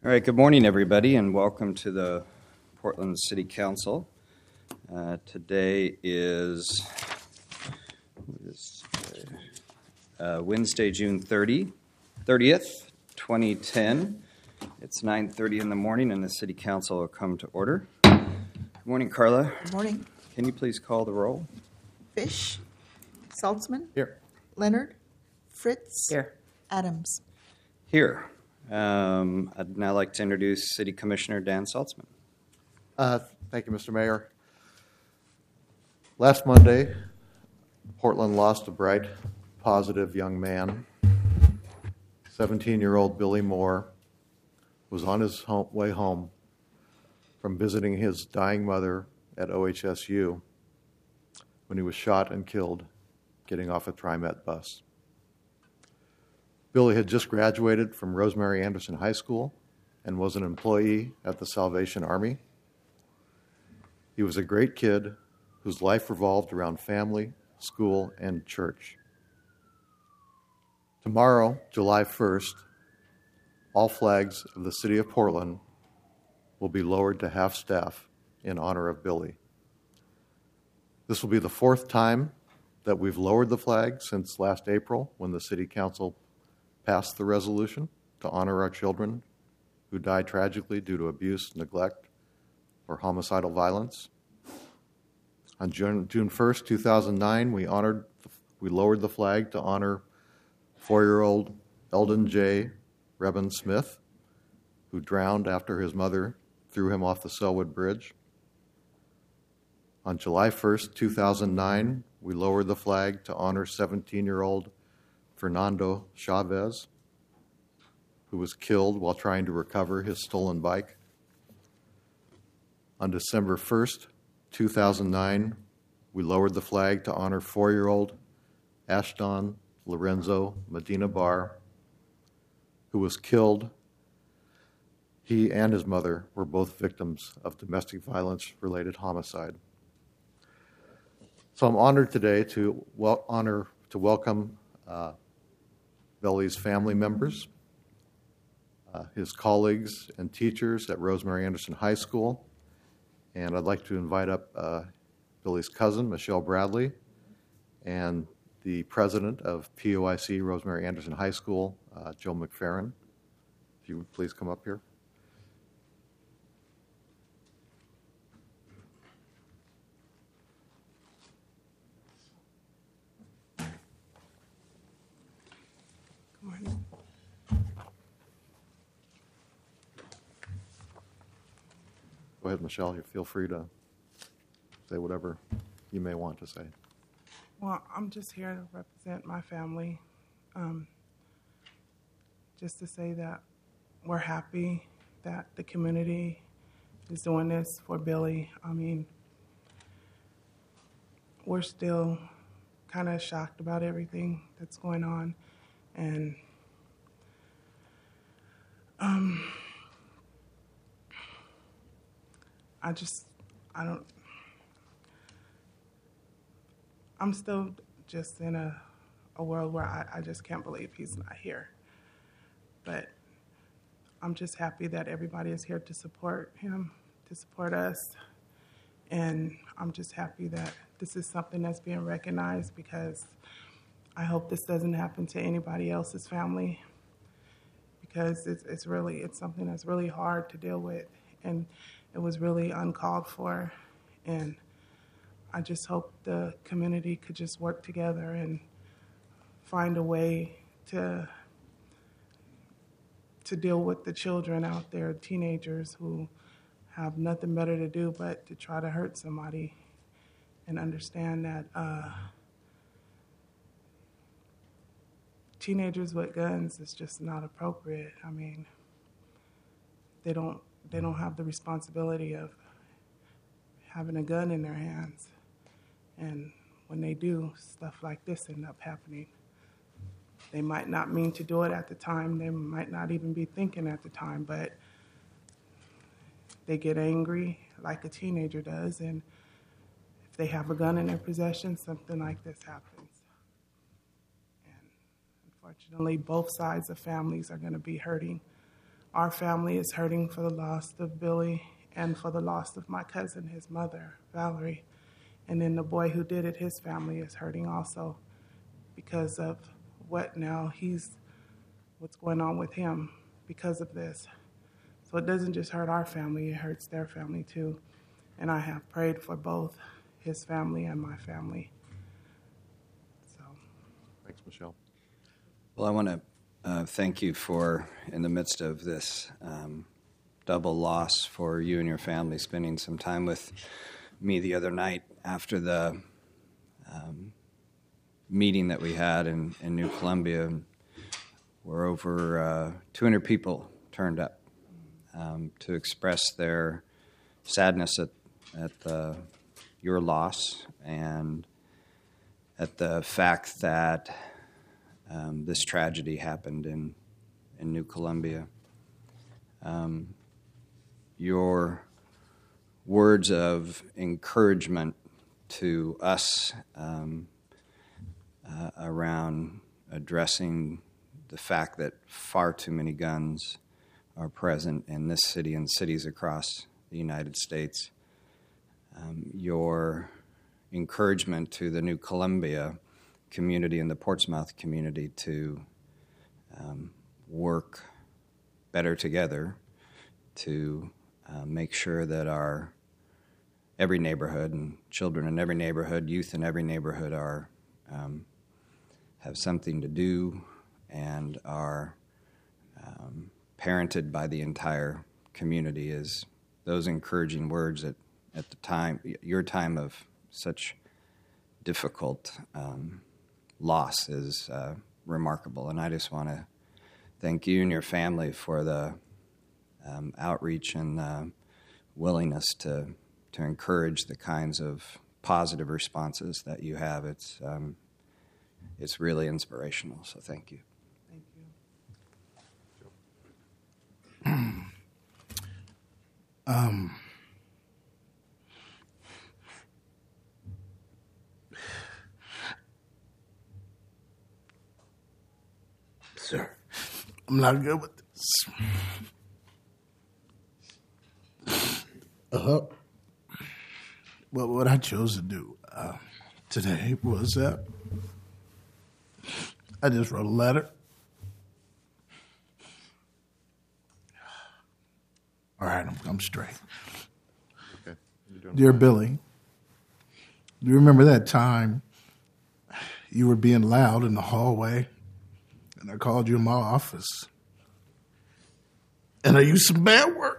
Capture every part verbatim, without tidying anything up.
All right, good morning, everybody, and welcome to the Portland City Council. Uh, today is, what is today? Uh, Wednesday, June thirtieth, twenty ten. It's nine thirty in the morning, and the City Council will come to order. Good morning, Carla. Good morning. Can you please call the roll? Fish, Saltzman, Here. Leonard, Fritz, Here. Adams. Here. Um, I'd now like to introduce City Commissioner Dan Saltzman. Uh, thank you, Mister Mayor. Last Monday, Portland lost a bright, positive young man. seventeen-year-old Billy Moore was on his home, way home from visiting his dying mother at O H S U when he was shot and killed getting off a TriMet bus. Billy had just graduated from Rosemary Anderson High School and was an employee at the Salvation Army. He was a great kid whose life revolved around family, school, and church. Tomorrow, July first, all flags of the city of Portland will be lowered to half-staff in honor of Billy. This will be the fourth time that we've lowered the flag since last April when the City Council passed the resolution to honor our children who died tragically due to abuse, neglect, or homicidal violence. On June, June first, two thousand nine, we honored, we lowered the flag to honor four-year-old Eldon J. Rebin Smith, who drowned after his mother threw him off the Selwood Bridge. On July first, two thousand nine, we lowered the flag to honor seventeen-year-old Fernando Chavez, who was killed while trying to recover his stolen bike. On December first, two thousand nine, we lowered the flag to honor four-year-old Ashton Lorenzo Medina Barr, who was killed. He and his mother were both victims of domestic violence-related homicide. So I'm honored today to wel- honor to welcome uh, Billy's family members, uh, his colleagues and teachers at Rosemary Anderson High School, and I'd like to invite up uh, Billy's cousin, Michelle Bradley, and the president of P O I C Rosemary Anderson High School, uh, Joe McFerrin. If you would please come up here. Go ahead, Michelle. You feel free to say whatever you may want to say. Well, I'm just here to represent my family. Um, just to say that we're happy that the community is doing this for Billy. I mean, we're still kind of shocked about everything that's going on. And um, I just, I don't, I'm still just in a, a world where I, I just can't believe he's not here. But I'm just happy that everybody is here to support him, to support us. And I'm just happy that this is something that's being recognized, because I hope this doesn't happen to anybody else's family, because it's, it's really, it's something that's really hard to deal with. And it was really uncalled for, and I just hope the community could just work together and find a way to to deal with the children out there, teenagers who have nothing better to do but to try to hurt somebody, and understand that uh, teenagers with guns is just not appropriate. I mean, they don't They don't have the responsibility of having a gun in their hands. And when they do, stuff like this end up happening. They might not mean to do it at the time. They might not even be thinking at the time, but they get angry like a teenager does. And if they have a gun in their possession, something like this happens. And unfortunately, both sides of families are going to be hurting our family is hurting for the loss of Billy and for the loss of my cousin, his mother, Valerie. And then the boy who did it, his family is hurting also because of what now he's, what's going on with him because of this. So it doesn't just hurt our family, it hurts their family too. And I have prayed for both his family and my family. So. Thanks, Michelle. Well, I want to uh, thank you for, in the midst of this um, double loss, for you and your family spending some time with me the other night after the um, meeting that we had in, in New Columbia, where over uh, two hundred people turned up um, to express their sadness at, at the, your loss and at the fact that um, this tragedy happened in, in New Columbia. Um, your words of encouragement to us um, uh, around addressing the fact that far too many guns are present in this city and cities across the United States. Um, your encouragement to the New Columbia community and the Portsmouth community to um, work better together to uh, make sure that our every neighborhood and children in every neighborhood, youth in every neighborhood are um, have something to do and are um, parented by the entire community is those encouraging words at, at the time, your time of such difficult um, loss is uh, remarkable. And I just want to thank you and your family for the um, outreach and uh, willingness to to encourage the kinds of positive responses that you have. It's um, it's really inspirational. So thank you. Thank you. Um, sir, I'm not good with this. Uh-huh. Well, what I chose to do uh, today was that I just wrote a letter. All right, I'm, I'm straight. Okay. You're doing Dear fine. Billy, do you remember that time you were being loud in the hallway and I called you in my office and I used some bad words?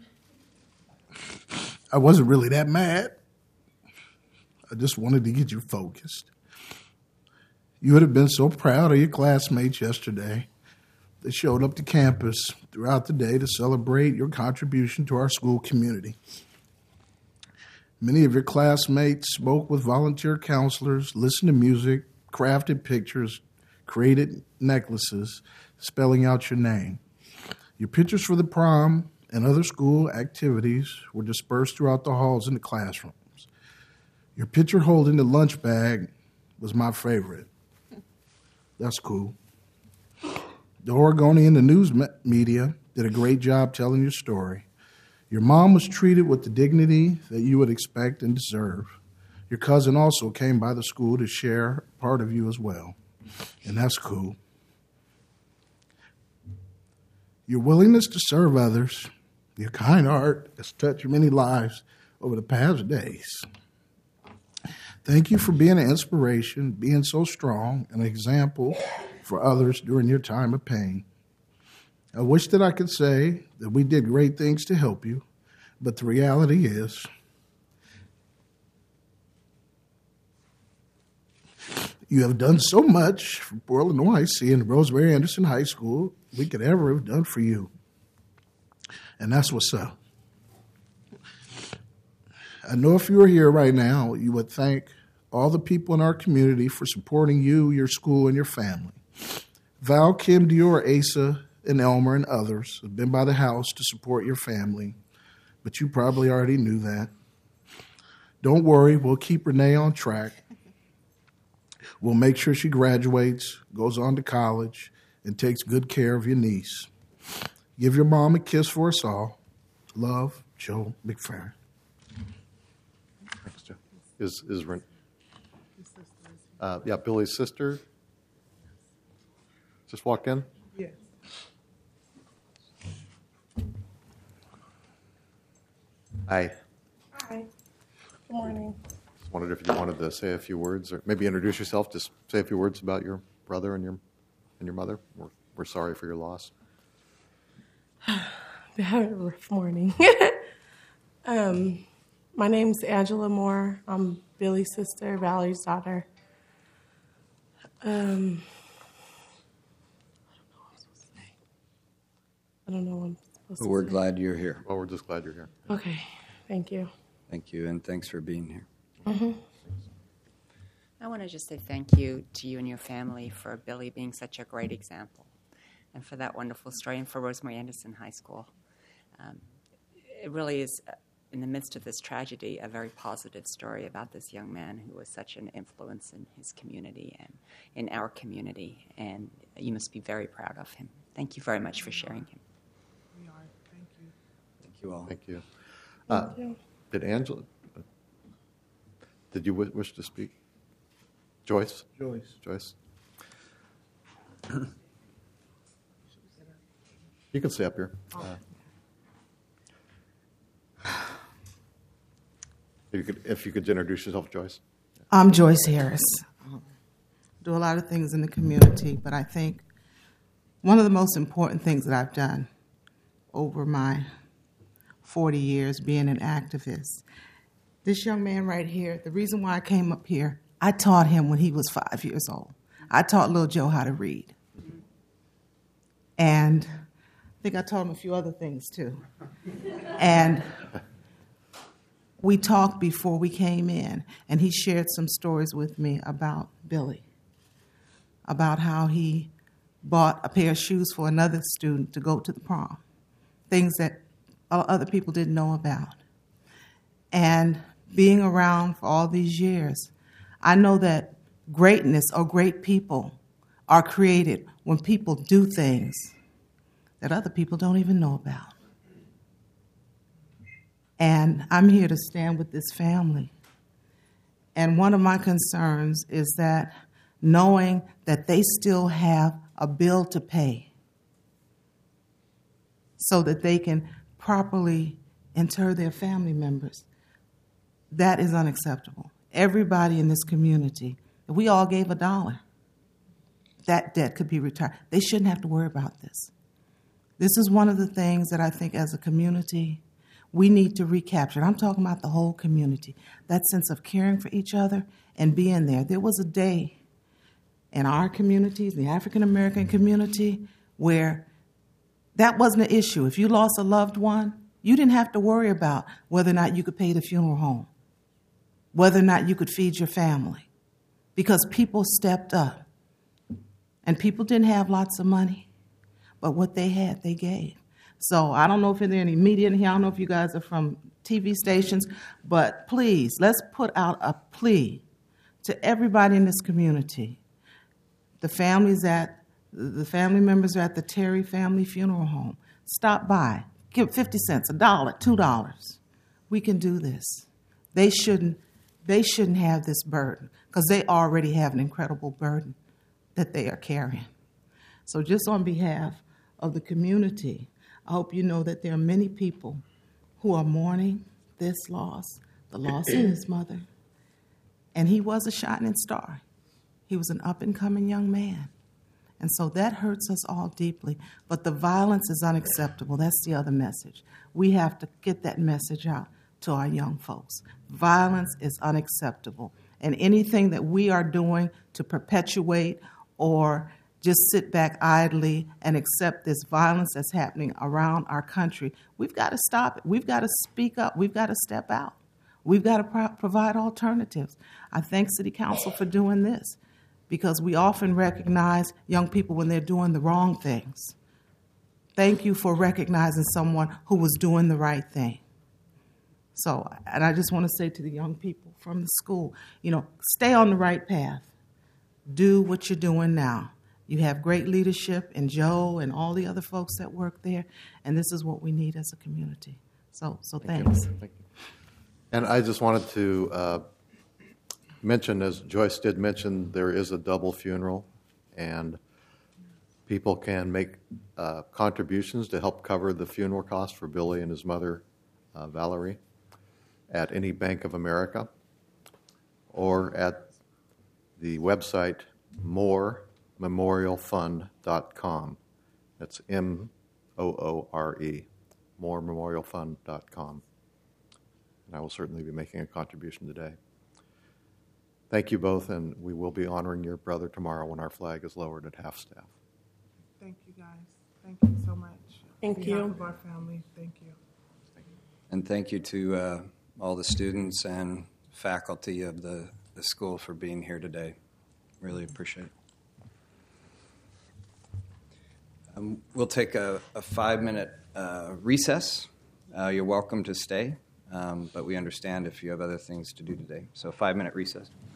I wasn't really that mad. I just wanted to get you focused. You would have been so proud of your classmates yesterday. They showed up to campus throughout the day to celebrate your contribution to our school community. Many of your classmates spoke with volunteer counselors, listened to music, crafted pictures, created necklaces spelling out your name. Your pictures for the prom and other school activities were dispersed throughout the halls and the classrooms. Your picture holding the lunch bag was my favorite. That's cool. The Oregonian, the news me- media, did a great job telling your story. Your mom was treated with the dignity that you would expect and deserve. Your cousin also came by the school to share part of you as well, and that's cool. Your willingness to serve others, your kind heart has touched many lives over the past days. Thank you for being an inspiration, being so strong, an example for others during your time of pain. I wish that I could say that we did great things to help you, but the reality is you have done so much for Portland O I C and Rosemary Anderson High School we could ever have done for you. And that's what's up. I know if you were here right now, you would thank all the people in our community for supporting you, your school, and your family. Val, Kim, Dior, Asa, and Elmer, and others have been by the house to support your family, but you probably already knew that. Don't worry, we'll keep Renee on track. We'll make sure she graduates, goes on to college, and takes good care of your niece. Give your mom a kiss for us all. Love, Joe McFerrin. Thanks, Joe. Is, is, Ren- uh, yeah, Billy's sister just walked in? Yes. Hi. Hi. Good morning. Just wondered if you wanted to say a few words, or maybe introduce yourself. Just say a few words about your brother and your and your mother. We're, we're sorry for your loss. Been having a rough morning. um, my name's Angela Moore. I'm Billy's sister, Valerie's daughter. Um, I don't know what I'm supposed to We're say. glad you're here. Well, we're just glad you're here. Okay, thank you. Thank you, and thanks for being here. Mm-hmm. I want to just say thank you to you and your family for Billy being such a great example, and for that wonderful story, and for Rosemary Anderson High School. Um, it really is, uh, in the midst of this tragedy, a very positive story about this young man who was such an influence in his community and in our community, and you must be very proud of him. Thank you very much for sharing him. We are. Thank you. Thank you all. Thank you. Uh, Thank you. Did Angela, did you wi- wish to speak? Joyce? Joyce. Joyce? You can stay up here. Uh, if you could, if you could introduce yourself, Joyce. I'm Joyce Harris. Um, do a lot of things in the community, but I think one of the most important things that I've done over my forty years being an activist, this young man right here, the reason why I came up here, I taught him when he was five years old. I taught little Joe how to read. And I think I taught him a few other things too. And we talked before we came in, and he shared some stories with me about Billy, about how he bought a pair of shoes for another student to go to the prom, things that other people didn't know about. And being around for all these years, I know that greatness or great people are created when people do things that other people don't even know about. And I'm here to stand with this family. And one of my concerns is that knowing that they still have a bill to pay so that they can properly inter their family members, that is unacceptable. Everybody in this community, if we all gave a dollar, that debt could be retired. They shouldn't have to worry about this. This is one of the things that I think as a community we need to recapture. And I'm talking about the whole community, that sense of caring for each other and being there. There was a day in our communities, the African American community, where that wasn't an issue. If you lost a loved one, you didn't have to worry about whether or not you could pay the funeral home, whether or not you could feed your family, because people stepped up. And people didn't have lots of money, but what they had, they gave. So I don't know if there are any media in here. I don't know if you guys are from T V stations, but please, let's put out a plea to everybody in this community. The families at, the family members are at the Terry Family Funeral Home. Stop by. Give fifty cents, a dollar, two dollars. We can do this. They shouldn't, they shouldn't have this burden because they already have an incredible burden that they are carrying. So just on behalf of the community, I hope you know that there are many people who are mourning this loss, the loss of his mother. And he was a shining star. He was an up-and-coming young man. And so that hurts us all deeply. But the violence is unacceptable. That's the other message. We have to get that message out to our young folks. Violence is unacceptable. And anything that we are doing to perpetuate or just sit back idly and accept this violence that's happening around our country, we've got to stop it. We've got to speak up. We've got to step out. We've got to pro- provide alternatives. I thank City Council for doing this because we often recognize young people when they're doing the wrong things. Thank you for recognizing someone who was doing the right thing. So, and I just want to say to the young people from the school, you know, stay on the right path. Do what you're doing now. You have great leadership in Joe and all the other folks that work there, and this is what we need as a community. So, so thanks. Thank you. And I just wanted to uh, mention, as Joyce did mention, there is a double funeral, and people can make uh, contributions to help cover the funeral costs for Billy and his mother, uh, Valerie, at any Bank of America or at the website more memorial fund dot com. That's M O O R E, more memorial fund dot com. And I will certainly be making a contribution today. Thank you both, and we will be honoring your brother tomorrow when our flag is lowered at half-staff. Thank you, guys. Thank you so much. Thank On you. behalf of our family, thank you. And thank you to uh, all the students and faculty of the, the school for being here today. Really appreciate it. Um, we'll take a, a five-minute uh, recess. Uh, you're welcome to stay, um, but we understand if you have other things to do today. So five-minute recess.